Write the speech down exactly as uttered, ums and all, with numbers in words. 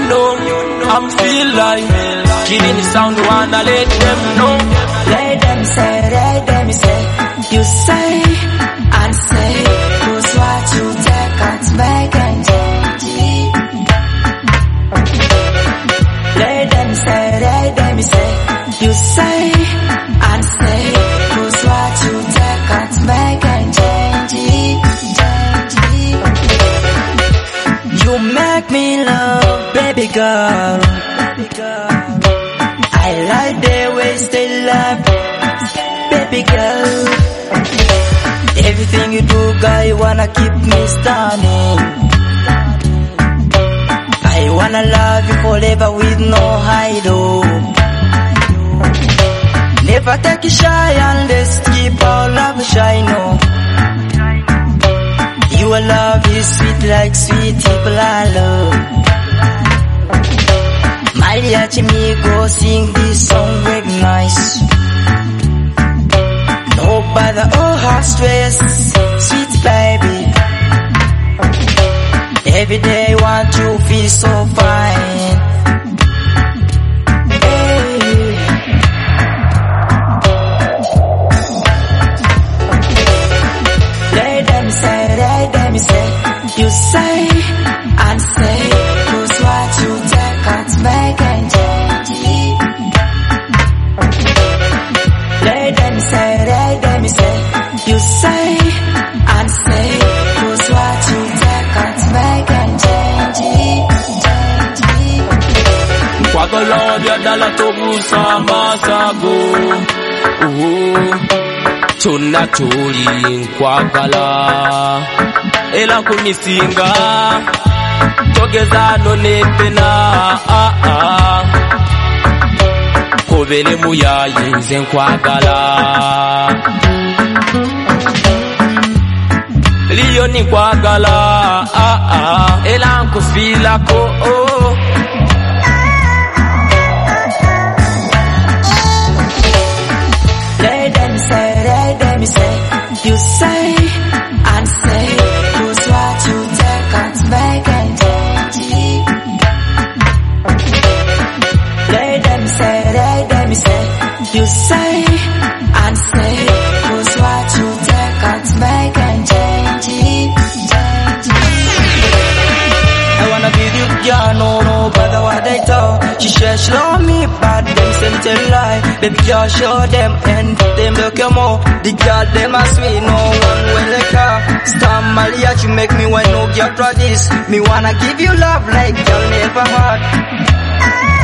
know, I'm feel like killing the sound, wanna let them know. Let them say, let them say, you say and say, cause what you take can't make and change it. Let them say, let them say, you say and say, cause what you take can't make and change it, change it. You make me love, baby girl, baby girl. I like the way you stay love, baby girl. Everything you do, girl, you wanna keep me standing. I wanna love you forever with no hide, oh. Never take it shy unless keep our love shy, no. Your love is sweet like sweet people I love. Mariachi me go sing this song very nice. No bother or hard stress, sweet baby. Every day I want you feel so fine. Hey. Let them say, let them say, you say and say, cause what you take can't make and change it. Let them say, let them say, you say and say, cause what you take can't make and change it, change it. Kwako love ya dala tobu samba sago. Oh, tuna tuli nkwagala. Ela kumisinga togeza none pena ah ah kobele muyaye nze nkwagala liyo ni nkwagala ah ah ela nkufila ko oh. Let them say, let them say, you say and say, cause what you take can't make and change it. Let them say, let them say, you say and say, cause what you take can't make and change it, change it. I wanna be the girl, no, no, bother what they talk. She says she love me, but them send tell lie. Baby girl, show them and them look your more. The girl, them a sweet, no one will like her. Star Malia, you make me want no girl practice. Me wanna give you love like girl never had.